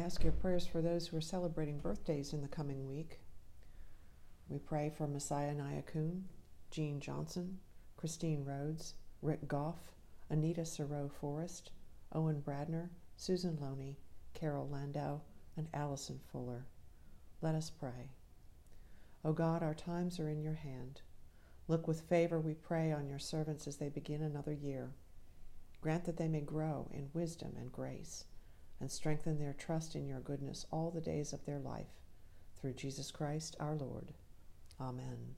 ask your prayers for those who are celebrating birthdays in the coming week. We pray for Messiah Nyakun, Jean Johnson, Christine Rhodes, Rick Goff, Anita Serow Forrest, Owen Bradner, Susan Loney, Carol Landau, and Allison Fuller. Let us pray. O God, our times are in your hand. Look with favor, we pray, on your servants as they begin another year. Grant that they may grow in wisdom and grace, and strengthen their trust in your goodness all the days of their life. Through Jesus Christ our Lord. Amen.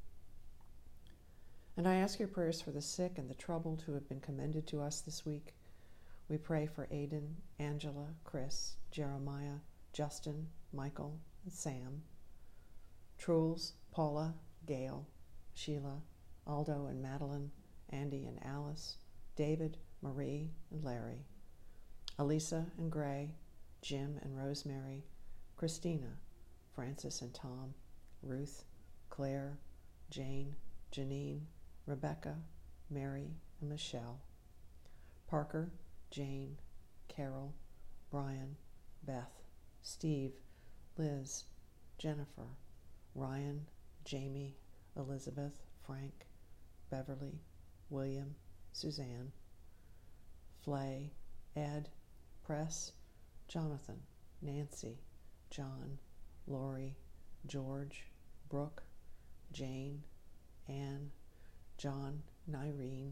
And I ask your prayers for the sick and the troubled who have been commended to us this week. We pray for Aidan, Angela, Chris, Jeremiah, Justin, Michael, and Sam, Truls, Paula, Gail, Sheila, Aldo and Madeline, Andy and Alice, David, Marie, and Larry, Elisa and Gray, Jim and Rosemary, Christina, Francis and Tom, Ruth, Claire, Jane, Janine, Rebecca, Mary, and Michelle, Parker, Jane, Carol, Brian, Beth, Steve, Liz, Jennifer, Ryan, Jamie, Elizabeth, Frank, Beverly, William, Suzanne, Flay, Ed, Press, Jonathan, Nancy, John, Lori, George, Brooke, Jane, Anne, John, Nyreen,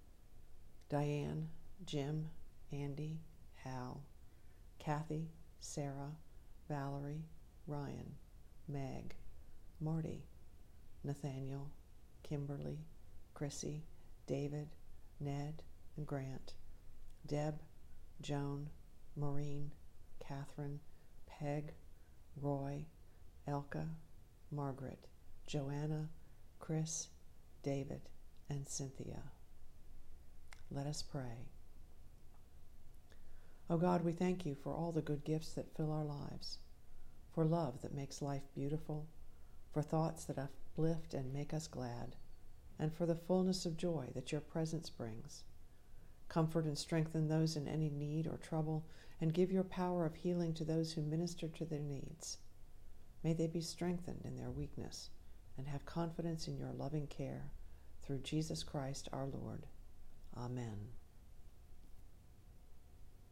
Diane, Jim, Andy, Hal, Kathy, Sarah, Valerie, Ryan, Meg, Marty, Nathaniel, Kimberly, Chrissy, David, Ned, and Grant, Deb, Joan, Maureen, Catherine, Peg, Roy, Elka, Margaret, Joanna, Chris, David, and Cynthia. Let us pray. O God, we thank you for all the good gifts that fill our lives, for love that makes life beautiful, for thoughts that uplift and make us glad, and for the fullness of joy that your presence brings. Comfort and strengthen those in any need or trouble, and give your power of healing to those who minister to their needs. May they be strengthened in their weakness and have confidence in your loving care. Through Jesus Christ our Lord. Amen.